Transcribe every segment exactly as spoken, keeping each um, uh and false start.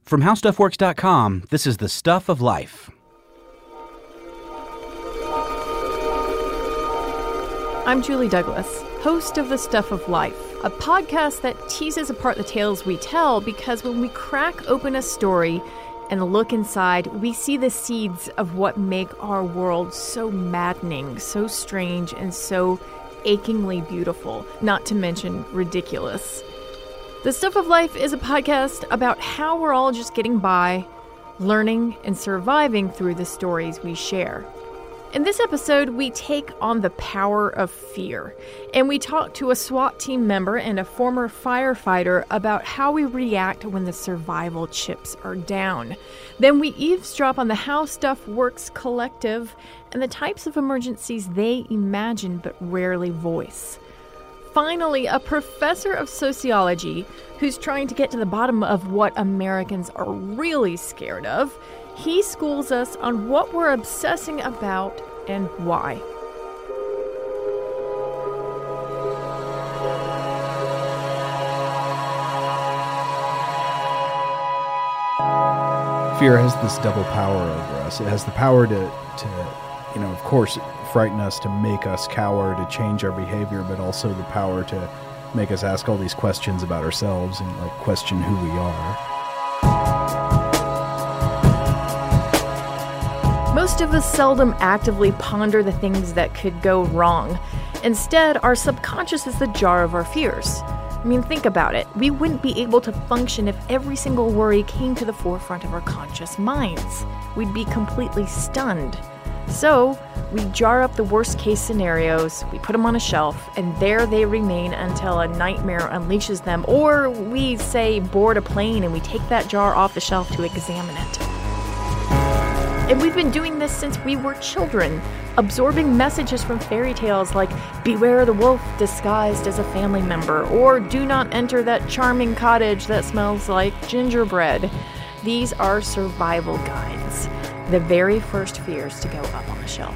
From how stuff works dot com, this is The Stuff of Life. I'm Julie Douglas, host of The Stuff of Life, a podcast that teases apart the tales we tell because when we crack open a story and look inside, we see the seeds of what make our world so maddening, so strange, and so achingly beautiful, not to mention ridiculous. The Stuff of Life is a podcast about how we're all just getting by, learning, and surviving through the stories we share. In this episode, we take on the power of fear, and we talk to a SWAT team member and a former firefighter about how we react when the survival chips are down. Then we eavesdrop on the How Stuff Works Collective and the types of emergencies they imagine but rarely voice. Finally, a professor of sociology who's trying to get to the bottom of what Americans are really scared of. He schools us on what we're obsessing about and why. Fear has this double power over us. It has the power to, to, you know, of course, frighten us, to make us cower, to change our behavior, but also the power to make us ask all these questions about ourselves and, like, question who we are. Most of us seldom actively ponder the things that could go wrong. Instead, our subconscious is the jar of our fears. I mean, think about it. We wouldn't be able to function if every single worry came to the forefront of our conscious minds. We'd be completely stunned. So, we jar up the worst-case scenarios, we put them on a shelf, and there they remain until a nightmare unleashes them, or we, say, board a plane and we take that jar off the shelf to examine it. And we've been doing this since we were children, absorbing messages from fairy tales like, beware the wolf disguised as a family member, or do not enter that charming cottage that smells like gingerbread. These are survival guides, the very first fears to go up on the shelf.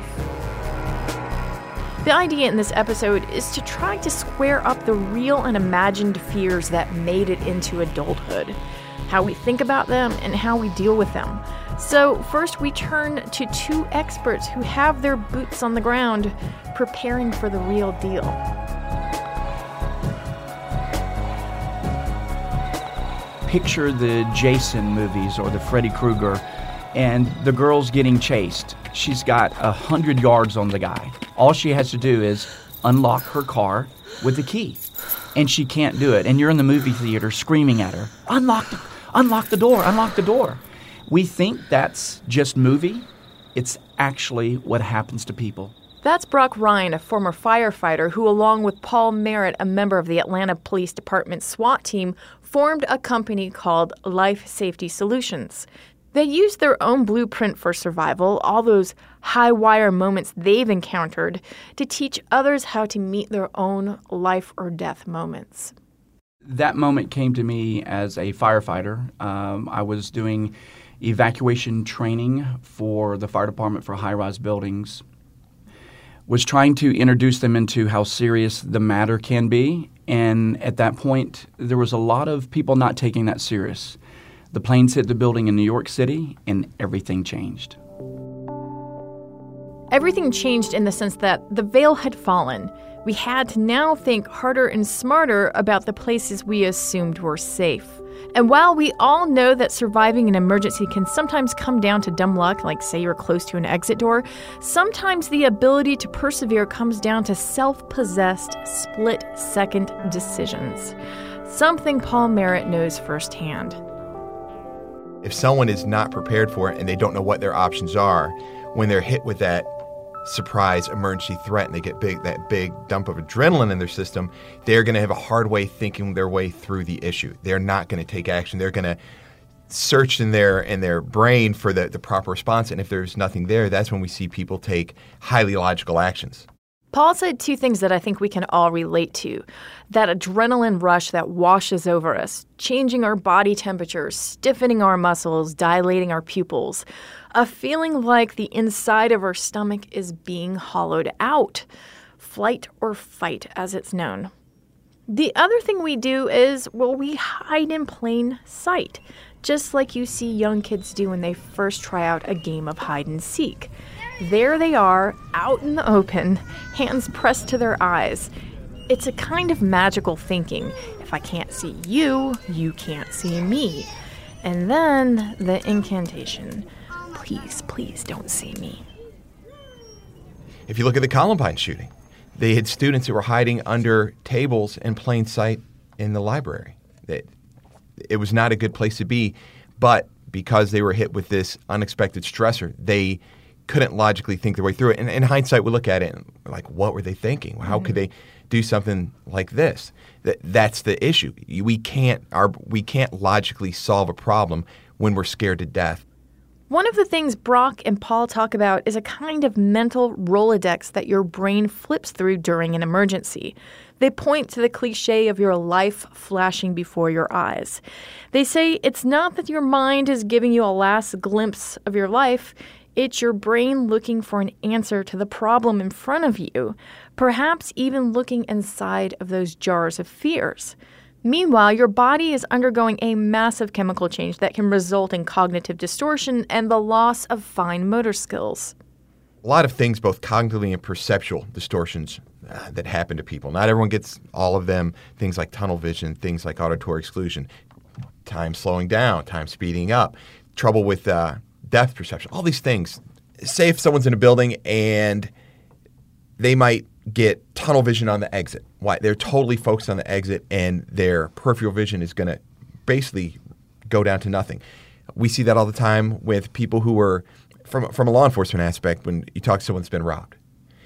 The idea in this episode is to try to square up the real and imagined fears that made it into adulthood, how we think about them, and how we deal with them. So first we turn to two experts who have their boots on the ground, preparing for the real deal. Picture the Jason movies or the Freddy Krueger, and the girl's getting chased. She's got a hundred yards on the guy. All she has to do is unlock her car with the key, and she can't do it. And you're in the movie theater screaming at her, unlock the, unlock the door, unlock the door. We think that's just movie. It's actually what happens to people. That's Brock Ryan, a former firefighter who, along with Paul Merritt, a member of the Atlanta Police Department SWAT team, formed a company called Life Safety Solutions. They used their own blueprint for survival, all those high-wire moments they've encountered, to teach others how to meet their own life-or-death moments. That moment came to me as a firefighter. Um, I was doing evacuation training for the fire department for high-rise buildings. Was trying to introduce them into how serious the matter can be, and at that point, there was a lot of people not taking that serious. The planes hit the building in New York City, and everything changed. Everything changed in the sense that the veil had fallen. We had to now think harder and smarter about the places we assumed were safe. And while we all know that surviving an emergency can sometimes come down to dumb luck, like say you're close to an exit door, sometimes the ability to persevere comes down to self-possessed, split-second decisions. Something Paul Merritt knows firsthand. If someone is not prepared for it and they don't know what their options are, when they're hit with that surprise emergency threat and they get big that big dump of adrenaline in their system, they're going to have a hard way thinking their way through the issue. They're not going to take action. They're going to search in their in their brain for the, the proper response, and if there's nothing there, that's when we see people take highly logical actions. Paul said two things that I think we can all relate to. That adrenaline rush that washes over us, changing our body temperature, stiffening our muscles, dilating our pupils. A feeling like the inside of our stomach is being hollowed out. Flight or fight, as it's known. The other thing we do is, well, we hide in plain sight. just like you see young kids do when they first try out a game of hide and seek. There they are, out in the open, hands pressed to their eyes. It's a kind of magical thinking. If I can't see you, you can't see me. And then the incantation. Please, please don't see me. If you look at the Columbine shooting, they had students who were hiding under tables in plain sight in the library. It, it was not a good place to be, but because they were hit with this unexpected stressor, they couldn't logically think their way through it. And in hindsight, we look at it and we're like, what were they thinking? How mm-hmm. could they do something like this? That, that's the issue. We can't, our, we can't logically solve a problem when we're scared to death. One of the things Brock and Paul talk about is a kind of mental Rolodex that your brain flips through during an emergency. They point to the cliche of your life flashing before your eyes. They say it's not that your mind is giving you a last glimpse of your life, it's your brain looking for an answer to the problem in front of you, perhaps even looking inside of those jars of fears. Meanwhile, your body is undergoing a massive chemical change that can result in cognitive distortion and the loss of fine motor skills. A lot of things, both cognitively and perceptual distortions uh, that happen to people. Not everyone gets all of them. Things like tunnel vision, things like auditory exclusion, time slowing down, time speeding up, trouble with uh, depth perception, all these things. Say if someone's in a building and they might get tunnel vision on the exit. Why? They're totally focused on the exit and their peripheral vision is going to basically go down to nothing. We see that all the time with people who are, from, from a law enforcement aspect, when you talk to someone that's been robbed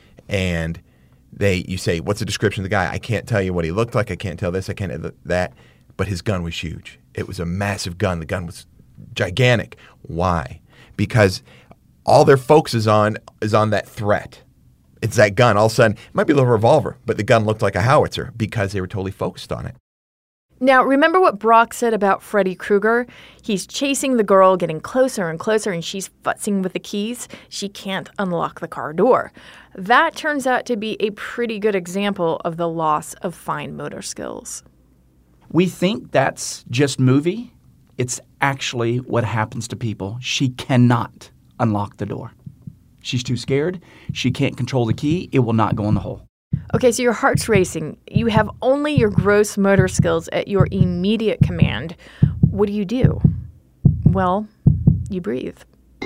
and they, you say, what's the description of the guy? I can't tell you what he looked like. I can't tell this. I can't tell that. But his gun was huge. It was a massive gun. The gun was gigantic. Why? Because all their focus is on is on that threat. It's that gun. All of a sudden, it might be a little revolver, but the gun looked like a howitzer because they were totally focused on it. Now, remember what Brock said about Freddy Krueger? He's chasing the girl, getting closer and closer, and she's futzing with the keys. She can't unlock the car door. That turns out to be a pretty good example of the loss of fine motor skills. We think that's just movie. It's actually what happens to people. She cannot unlock the door. She's too scared. She can't control the key. It will not go in the hole. Okay, so your heart's racing. You have only your gross motor skills at your immediate command. What do you do? Well, you breathe.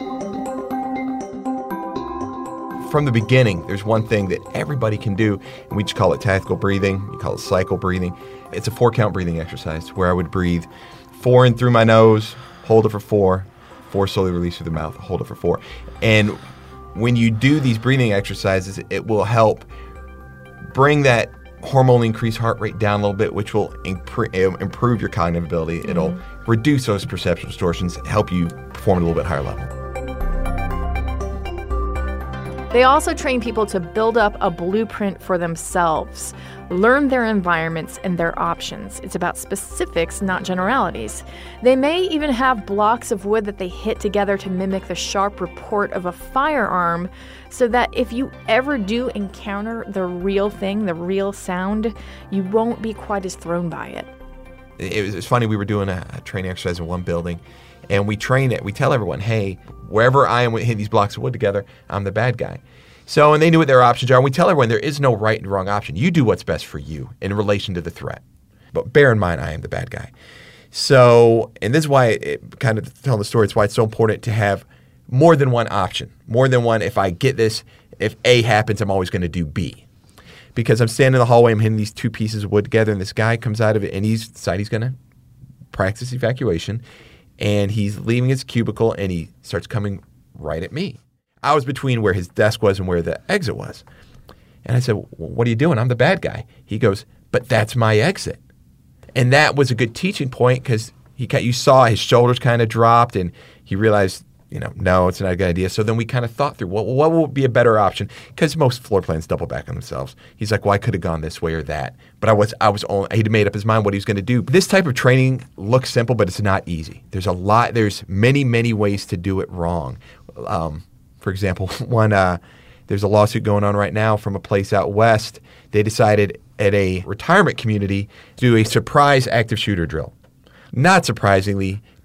From the beginning, there's one thing that everybody can do, and we just call it tactical breathing. You call it cycle breathing. It's a four-count breathing exercise where I would breathe four in through my nose, hold it for four, four slowly release through the mouth, hold it for four. And when you do these breathing exercises, it will help bring that hormonally increased heart rate down a little bit, which will impre- improve your cognitive ability. Mm-hmm. It'll reduce those perceptual distortions, help you perform at a little bit higher level. They also train people to build up a blueprint for themselves, learn their environments and their options. It's about specifics, not generalities. They may even have blocks of wood that they hit together to mimic the sharp report of a firearm, so that if you ever do encounter the real thing, the real sound, you won't be quite as thrown by it. It was, it was funny, we were doing a, a training exercise in one building, and we train it. We tell everyone, hey, wherever I am hitting these blocks of wood together, I'm the bad guy. So, and they knew what their options are. And we tell everyone there is no right and wrong option. You do what's best for you in relation to the threat. But bear in mind, I am the bad guy. So, and this is why, it, kind of telling the story, it's why it's so important to have more than one option. More than one, if I get this, if A happens, I'm always going to do B. Because I'm standing in the hallway, I'm hitting these two pieces of wood together, and this guy comes out of it, and he's decided he's going to practice evacuation. And he's leaving his cubicle, and he starts coming right at me. I was between where his desk was and where the exit was. And I said, well, what are you doing? I'm the bad guy. He goes, but that's my exit. And that was a good teaching point because he, you saw his shoulders kind of dropped, and he realized, you know, no, it's not a good idea. So then we kind of thought through, well, what would be a better option? Because most floor plans double back on themselves. He's like, well, I could have gone this way or that. But I was, I was only, he'd made up his mind what he was going to do. This type of training looks simple, but it's not easy. There's a lot, there's many, many ways to do it wrong. Um, for example, one, uh, there's a lawsuit going on right now from a place out west. They decided at a retirement community to do a surprise active shooter drill. Not surprisingly,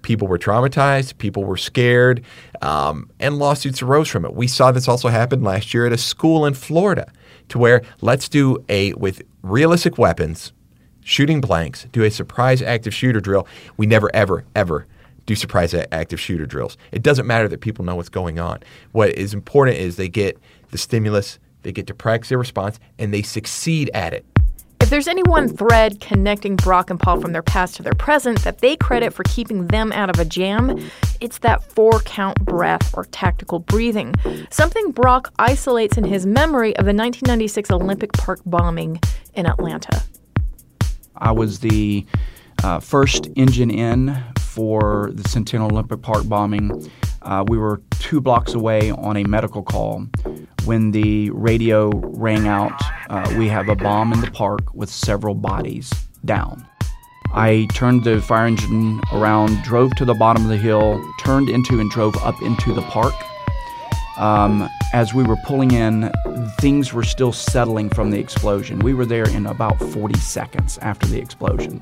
People were traumatized. People were scared, um, and lawsuits arose from it. We saw this also happen last year at a school in Florida, to where let's do a with realistic weapons, shooting blanks, do a surprise active shooter drill. We never, ever, ever do surprise active shooter drills. It doesn't matter that people know what's going on. What is important is they get the stimulus, they get to practice their response, and they succeed at it. If there's any one thread connecting Brock and Paul from their past to their present that they credit for keeping them out of a jam, it's that four-count breath or tactical breathing, something Brock isolates in his memory of the nineteen ninety-six Olympic Park bombing in Atlanta. I was the uh, first engine in for the Centennial Olympic Park bombing. Uh, we were two blocks away on a medical call when the radio rang out, uh, we have a bomb in the park with several bodies down. I turned the fire engine around, drove to the bottom of the hill, turned into and drove up into the park. Um, as we were pulling in, things were still settling from the explosion. We were there in about forty seconds after the explosion.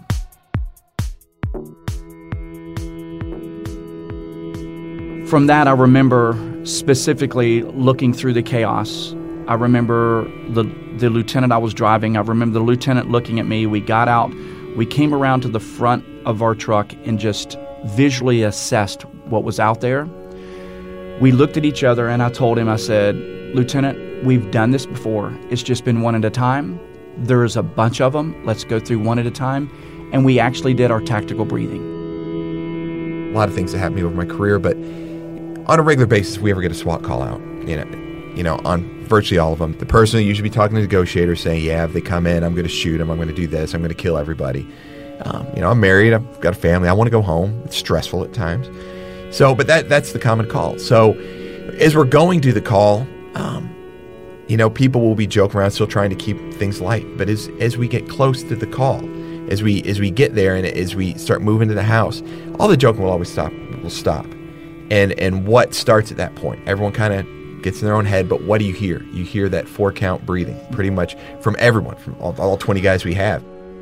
From that, I remember specifically looking through the chaos. I remember the the lieutenant I was driving. I remember the lieutenant looking at me. We got out. We came around to the front of our truck and just visually assessed what was out there. We looked at each other, and I told him, I said, Lieutenant, we've done this before. It's just been one at a time. There's a bunch of them. Let's go through one at a time. And we actually did our tactical breathing. A lot of things that happened to me over my career, but on a regular basis, if we ever get a SWAT call out, you know, you know, on virtually all of them, the person will usually be talking to the negotiator saying, yeah, if they come in, I'm going to shoot them, I'm going to do this, I'm going to kill everybody. Um, you know, I'm married, I've got a family, I want to go home. It's stressful at times. So, but that that's the common call. So as we're going to the call, um, you know, people will be joking around, still trying to keep things light. But as as we get close to the call, as we as we get there and as we start moving to the house, all the joking will always stop, will stop. And and what starts at that point? Everyone kind of gets in their own head, but what do you hear? You hear that four-count breathing pretty much from everyone, from all, all twenty guys we have.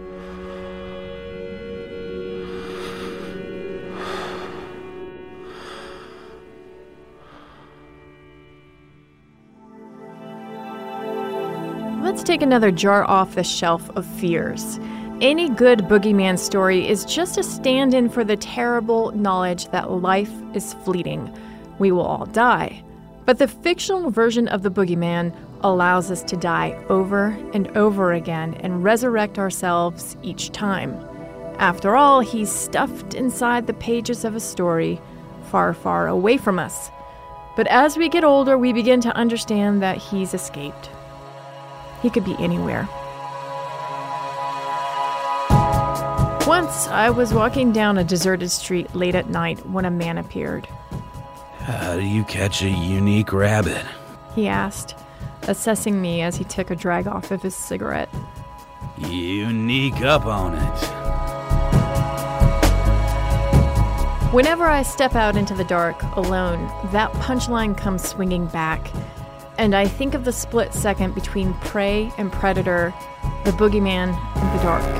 Let's take another jar off the shelf of fears. Any good boogeyman story is just a stand-in for the terrible knowledge that life is fleeting. We will all die. But the fictional version of the boogeyman allows us to die over and over again and resurrect ourselves each time. After all, he's stuffed inside the pages of a story far, far away from us. But as we get older, we begin to understand that he's escaped. He could be anywhere. Once, I was walking down a deserted street late at night when a man appeared. How do you catch a unique rabbit? He asked, assessing me as he took a drag off of his cigarette. Unique up on it. Whenever I step out into the dark, alone, that punchline comes swinging back. And I think of the split second between prey and predator, the boogeyman and the dark.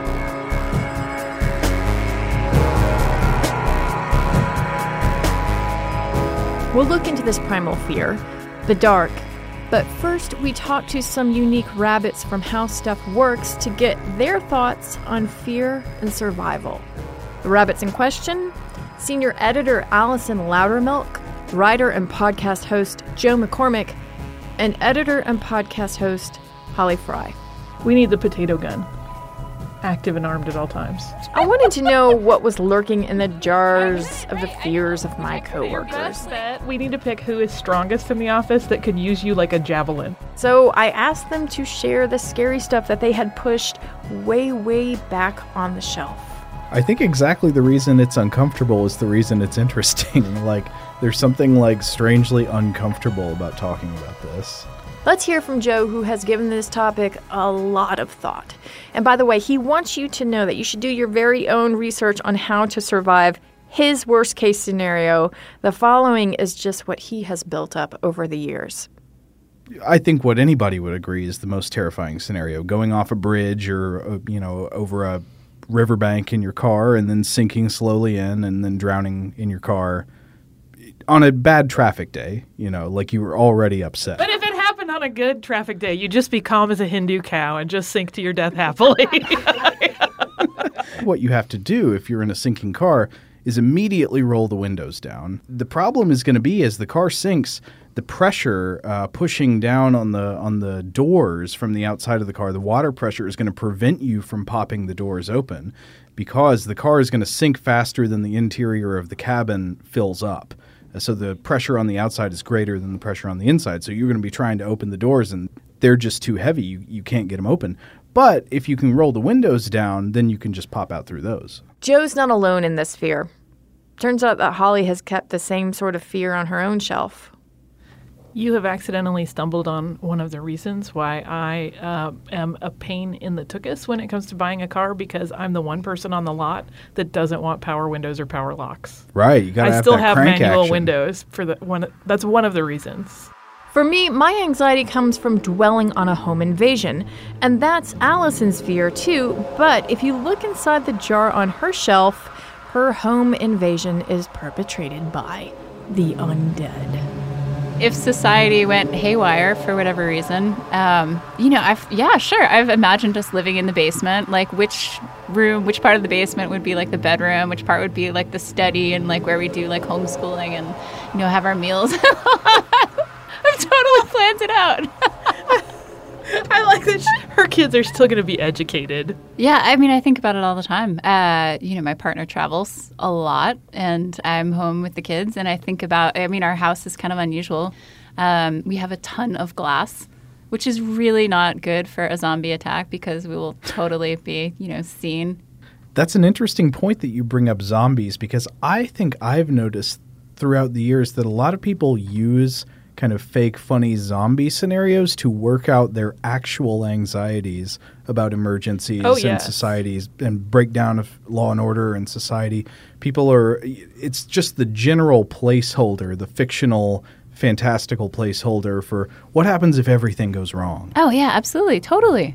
We'll look into this primal fear, the dark, but first we talk to some unique rabbits from How Stuff Works to get their thoughts on fear and survival. The rabbits in question: senior editor Allison Loudermilk, writer and podcast host Joe McCormick, and editor and podcast host Holly Fry. We need the potato gun, active and armed at all times. I wanted to know what was lurking in the jars of the fears of my coworkers. We need to pick who is strongest in the office that could use you like a javelin. So I asked them to share the scary stuff that they had pushed way, way back on the shelf. I think exactly the reason it's uncomfortable is the reason it's interesting. Like, there's something, like, strangely uncomfortable about talking about this. Let's hear from Joe, who has given this topic a lot of thought. And by the way, he wants you to know that you should do your very own research on how to survive his worst-case scenario. The following is just what he has built up over the years. I think what anybody would agree is the most terrifying scenario. Going off a bridge or, uh, you know, over a riverbank in your car and then sinking slowly in and then drowning in your car on a bad traffic day, you know, like you were already upset. But if it happened on a good traffic day, you'd just be calm as a Hindu cow and just sink to your death happily. What you have to do if you're in a sinking car is immediately roll the windows down. The problem is going to be as the car sinks, the pressure uh, pushing down on the on the doors from the outside of the car, the water pressure is going to prevent you from popping the doors open because the car is going to sink faster than the interior of the cabin fills up. So the pressure on the outside is greater than the pressure on the inside. So you're going to be trying to open the doors and they're just too heavy. You, you can't get them open. But if you can roll the windows down, then you can just pop out through those. Joe's not alone in this fear. Turns out that Holly has kept the same sort of fear on her own shelf. You have accidentally stumbled on one of the reasons why I uh, am a pain in the tuchus when it comes to buying a car, because I'm the one person on the lot that doesn't want power windows or power locks. Right, you got to I have still that have crank manual action. windows for the one. That's one of the reasons. For me, my anxiety comes from dwelling on a home invasion, and that's Allison's fear too, but if you look inside the jar on her shelf, her home invasion is perpetrated by the undead. If society went haywire for whatever reason, um, you know, I've, yeah, sure. I've imagined us living in the basement, like which room, which part of the basement would be like the bedroom, which part would be like the study and like where we do like homeschooling and, you know, have our meals. I've totally planned it out. I like that she, her kids are still going to be educated. Yeah, I mean, I think about it all the time. Uh, you know, my partner travels a lot, and I'm home with the kids, and I think about, I mean, our house is kind of unusual. Um, we have a ton of glass, which is really not good for a zombie attack because we will totally be, you know, seen. That's an interesting point that you bring up zombies, because I think I've noticed throughout the years that a lot of people use kind of fake, funny zombie scenarios to work out their actual anxieties about emergencies Oh, and yes. societies and breakdown of law and order in society. People are – it's just the general placeholder, the fictional, fantastical placeholder for what happens if everything goes wrong. Oh, yeah, absolutely. Totally.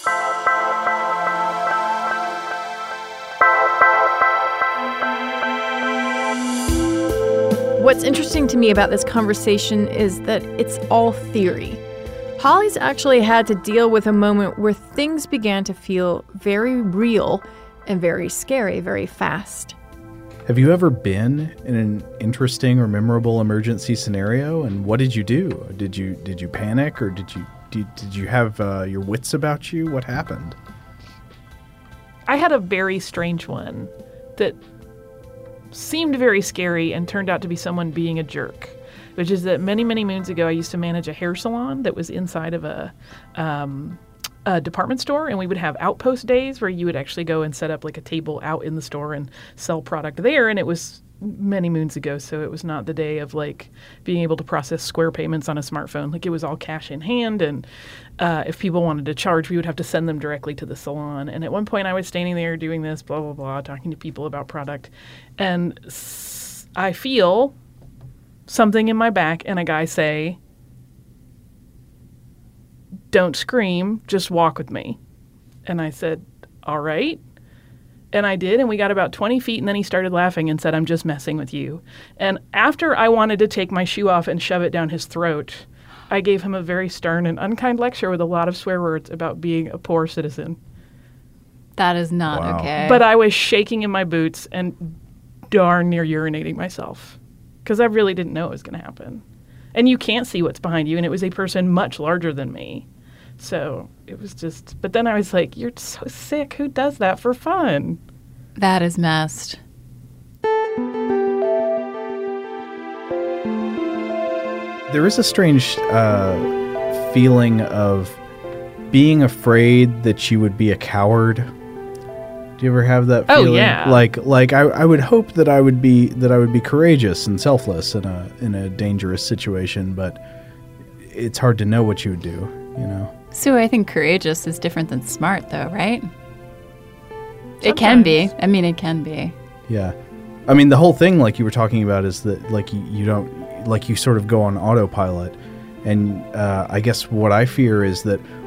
What's interesting to me about this conversation is that it's all theory. Holly's actually had to deal with a moment where things began to feel very real and very scary very fast. Have you ever been in an interesting or memorable emergency scenario, and what did you do? Did you did you panic, or did you did, did you have uh, your wits about you? What happened? I had a very strange one that seemed very scary and turned out to be someone being a jerk, which is that many, many moons ago, I used to manage a hair salon that was inside of a, um, a department store, and we would have outpost days where you would actually go and set up like a table out in the store and sell product there, and it was many moons ago, so it was not the day of like being able to process Square payments on a smartphone. Like it was all cash in hand, and uh, if people wanted to charge, we would have to send them directly to the salon. And at one point I was standing there doing this, blah, blah, blah, talking to people about product, and s- I feel something in my back and a guy say, "Don't scream, just walk with me." And I said, "All right." And I did, and we got about twenty feet, and then he started laughing and said, "I'm just messing with you." And after I wanted to take my shoe off and shove it down his throat, I gave him a very stern and unkind lecture with a lot of swear words about being a poor citizen. That is not Wow. okay. But I was shaking in my boots and darn near urinating myself because I really didn't know it was going to happen. And you can't see what's behind you, and it was a person much larger than me. So it was just, but then I was like, you're so sick. Who does that for fun? That is messed. There is a strange uh, feeling of being afraid that you would be a coward. Do you ever have that Oh, feeling? yeah. Like, like I, I would hope that I would be that I would be courageous and selfless in a in a dangerous situation, but it's hard to know what you would do. You know. So I think courageous is different than smart, though, right? It can be. I mean, it can be. Yeah. I mean, the whole thing, like you were talking about, is that, like, you, you don't, like, you sort of go on autopilot. And uh, I guess what I fear is that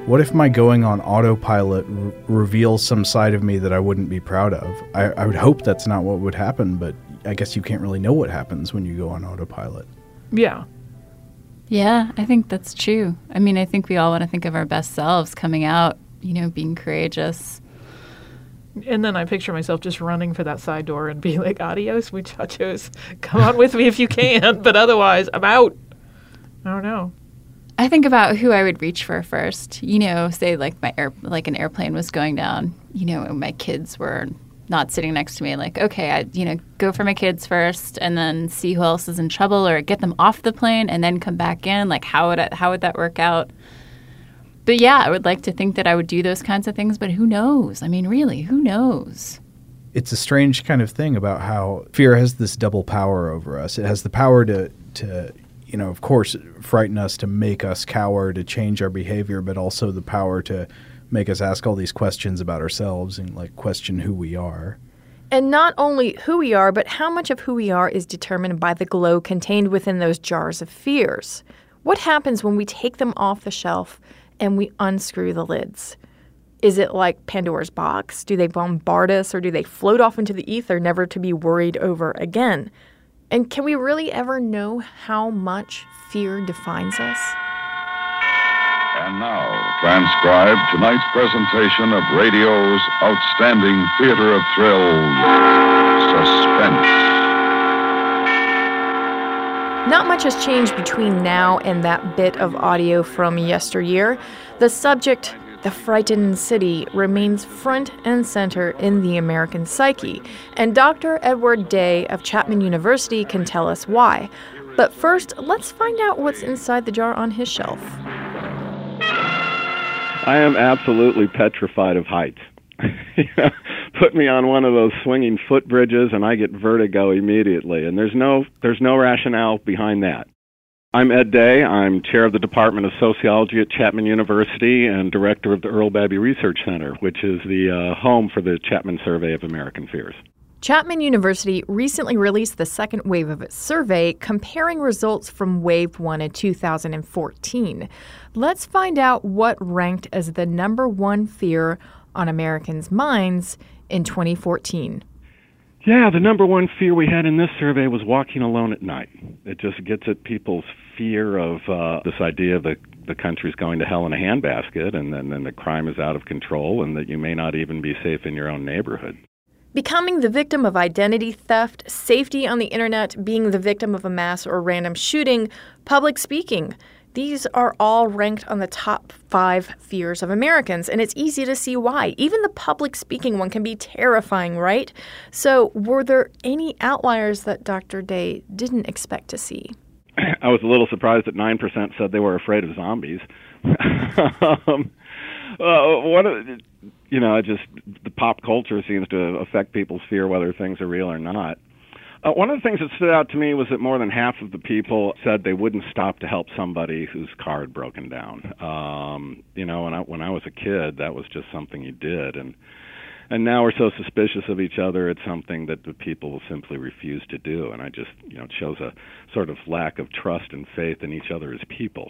What if my going on autopilot r- reveals some side of me that I wouldn't be proud of? I, I would hope that's not what would happen, but I guess you can't really know what happens when you go on autopilot. Yeah. Yeah, I think that's true. I mean, I think we all want to think of our best selves coming out, you know, being courageous. And then I picture myself just running for that side door and being like, adios, muchachos. Come on with me if you can, but otherwise, I'm out. I don't know. I think about who I would reach for first. You know, say like my air, like an airplane was going down. You know, my kids were not sitting next to me. Like, okay, I you know go for my kids first, and then see who else is in trouble, or get them off the plane and then come back in. Like, how would I, how would that work out? But yeah, I would like to think that I would do those kinds of things. But who knows? I mean, really, who knows? It's a strange kind of thing about how fear has this double power over us. It has the power to to you know, of course, frighten us, to make us cower, to change our behavior, but also the power to make us ask all these questions about ourselves and, like, question who we are. And not only who we are, but how much of who we are is determined by the glow contained within those jars of fears. What happens when we take them off the shelf and we unscrew the lids? Is it like Pandora's box? Do they bombard us, or do they float off into the ether, never to be worried over again? And can we really ever know how much fear defines us? And now, transcribe tonight's presentation of radio's outstanding theater of thrills, Suspense. Not much has changed between now and that bit of audio from yesteryear. The subject, the frightened city, remains front and center in the American psyche, and Doctor Edward Day of Chapman University can tell us why. But first, let's find out what's inside the jar on his shelf. I am absolutely petrified of heights. Put me on one of those swinging footbridges and I get vertigo immediately, and there's no there's no rationale behind that. I'm Ed Day. I'm chair of the Department of Sociology at Chapman University and director of the Earl Babby Research Center, which is the uh, home for the Chapman Survey of American Fears. Chapman University recently released the second wave of its survey, comparing results from Wave one in two thousand fourteen. Let's find out what ranked as the number one fear on Americans' minds in twenty fourteen. Yeah, the number one fear we had in this survey was walking alone at night. It just gets at people's fear of uh, this idea that the country's going to hell in a handbasket, and then, then the crime is out of control, and that you may not even be safe in your own neighborhood. Becoming the victim of identity theft, safety on the internet, being the victim of a mass or random shooting, public speaking. These are all ranked on the top five fears of Americans, and it's easy to see why. Even the public speaking one can be terrifying, right? So were there any outliers that Doctor Day didn't expect to see? I was a little surprised that nine percent said they were afraid of zombies. um, uh, one of the, you know, just the pop culture seems to affect people's fear, whether things are real or not. Uh, one of the things that stood out to me was that more than half of the people said they wouldn't stop to help somebody whose car had broken down. Um, you know, when I when I was a kid, that was just something you did, and and now we're so suspicious of each other. It's something that the people will simply refuse to do, and I just, you know, it shows a sort of lack of trust and faith in each other as people.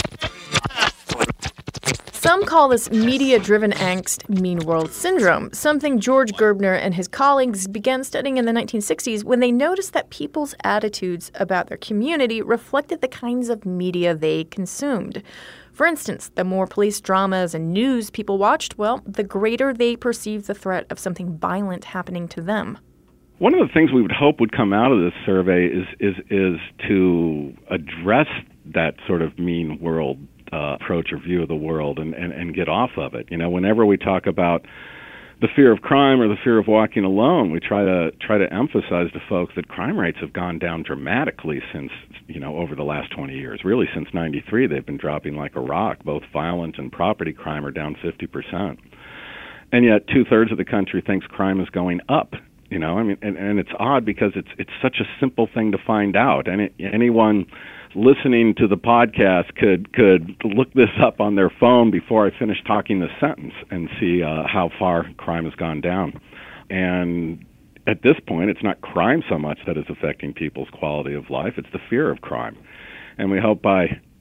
Some call this media-driven angst mean world syndrome, something George Gerbner and his colleagues began studying in the nineteen sixties when they noticed that people's attitudes about their community reflected the kinds of media they consumed. For instance, the more police dramas and news people watched, well, the greater they perceived the threat of something violent happening to them. One of the things we would hope would come out of this survey is is is to address that sort of mean world Uh, approach or view of the world and, and, and get off of it. You know, whenever we talk about the fear of crime or the fear of walking alone, we try to try to emphasize to folks that crime rates have gone down dramatically since, you know, over the last twenty years. Really, since ninety-three, they've been dropping like a rock. Both violent and property crime are down fifty percent. And yet two-thirds of the country thinks crime is going up. You know, I mean, and, and it's odd because it's it's such a simple thing to find out. And it, anyone listening to the podcast could could look this up on their phone before I finish talking this sentence and see uh, how far crime has gone down. And at this point, it's not crime so much that is affecting people's quality of life. It's the fear of crime. And we hope by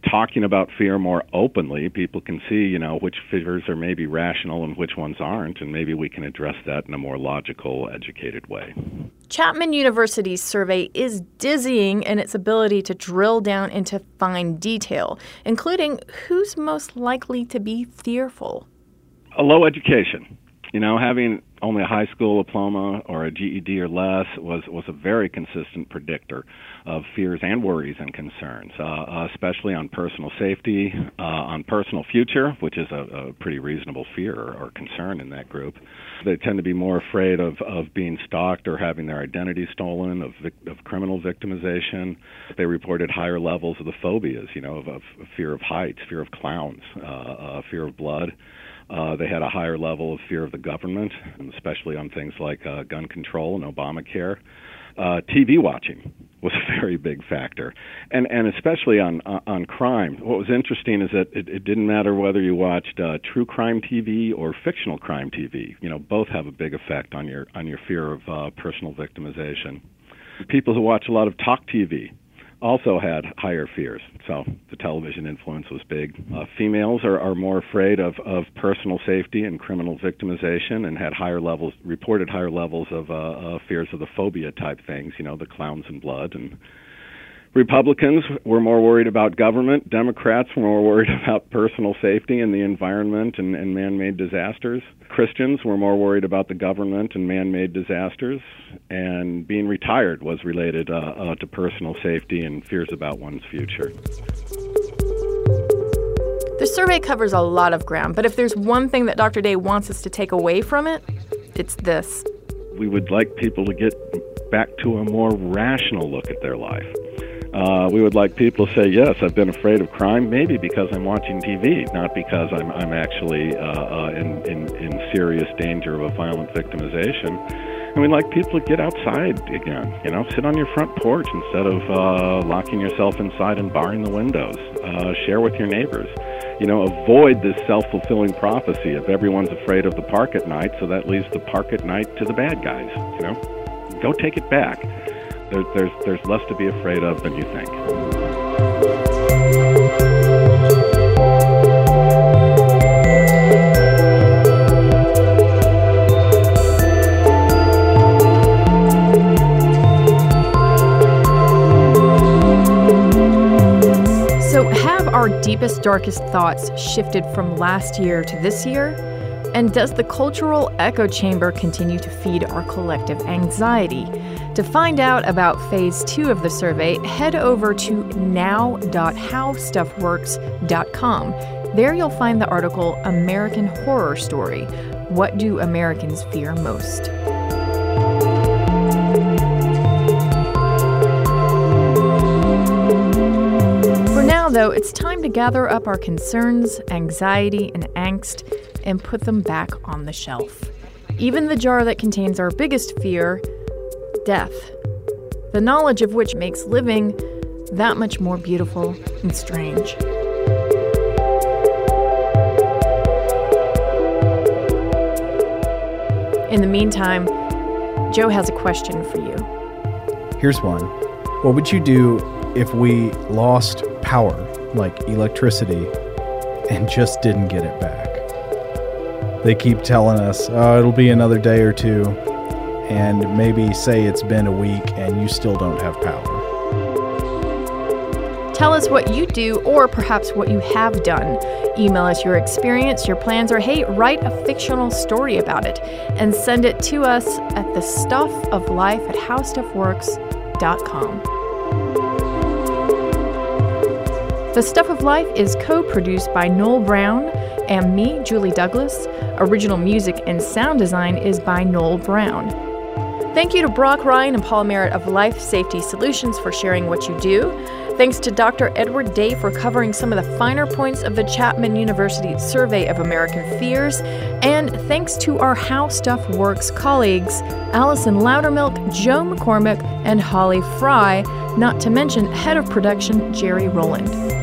talking about fear more openly, people can see, you know, which fears are maybe rational and which ones aren't, and maybe we can address that in a more logical, educated way. Chapman University's survey is dizzying in its ability to drill down into fine detail, including who's most likely to be fearful. A low education. You know, having only a high school diploma or a G E D or less was, was a very consistent predictor of fears and worries and concerns, uh, especially on personal safety, uh, on personal future, which is a, a pretty reasonable fear or, or concern in that group. They tend to be more afraid of, of being stalked or having their identity stolen, of, vic- of criminal victimization. They reported higher levels of the phobias, you know, of, of fear of heights, fear of clowns, uh, uh, fear of blood. Uh, they had a higher level of fear of the government, especially on things like uh, gun control and Obamacare. Uh, T V watching was a very big factor, and and especially on uh, on crime. What was interesting is that it, it didn't matter whether you watched uh, true crime T V or fictional crime T V. You know, both have a big effect on your on your fear of uh, personal victimization. People who watch a lot of talk T V also had higher fears, so the television influence was big. Uh, females are, are more afraid of, of personal safety and criminal victimization, and had higher levels, reported higher levels of uh, uh, fears of the phobia type things, you know, the clowns and blood. And Republicans were more worried about government. Democrats were more worried about personal safety and the environment and, and man-made disasters. Christians were more worried about the government and man-made disasters. And being retired was related uh, uh, to personal safety and fears about one's future. The survey covers a lot of ground, but if there's one thing that Doctor Day wants us to take away from it, it's this. We would like people to get back to a more rational look at their life. Uh, we would like people to say, yes, I've been afraid of crime, maybe because I'm watching T V, not because I'm I'm actually uh, uh, in, in, in serious danger of a violent victimization. And we'd like people to get outside again, you know, sit on your front porch instead of uh, locking yourself inside and barring the windows. Uh, share with your neighbors. You know, avoid this self-fulfilling prophecy of everyone's afraid of the park at night, so that leaves the park at night to the bad guys, you know. Go take it back. There, there's, there's less to be afraid of than you think. So have our deepest, darkest thoughts shifted from last year to this year? And does the cultural echo chamber continue to feed our collective anxiety? To find out about phase two of the survey, head over to now dot how stuff works dot com. There you'll find the article American Horror Story. What do Americans fear most? For now, though, it's time to gather up our concerns, anxiety, and angst and put them back on the shelf. Even the jar that contains our biggest fear, death, the knowledge of which makes living that much more beautiful and strange. In the meantime, Joe has a question for you. Here's one. What would you do if we lost power, like electricity, and just didn't get it back? They keep telling us, oh, it'll be another day or two, and maybe say it's been a week and you still don't have power. Tell us what you do, or perhaps what you have done. Email us your experience, your plans, or hey, write a fictional story about it and send it to us at the stuff of life at how stuff works dot com. The Stuff of Life is co-produced by Noel Brown and me, Julie Douglas. Original music and sound design is by Noel Brown. Thank you to Brock Ryan and Paul Merritt of Life Safety Solutions for sharing what you do. Thanks to Doctor Edward Day for covering some of the finer points of the Chapman University Survey of American Fears. And thanks to our How Stuff Works colleagues, Allison Loudermilk, Joe McCormick, and Holly Fry, not to mention head of production Jerry Rowland.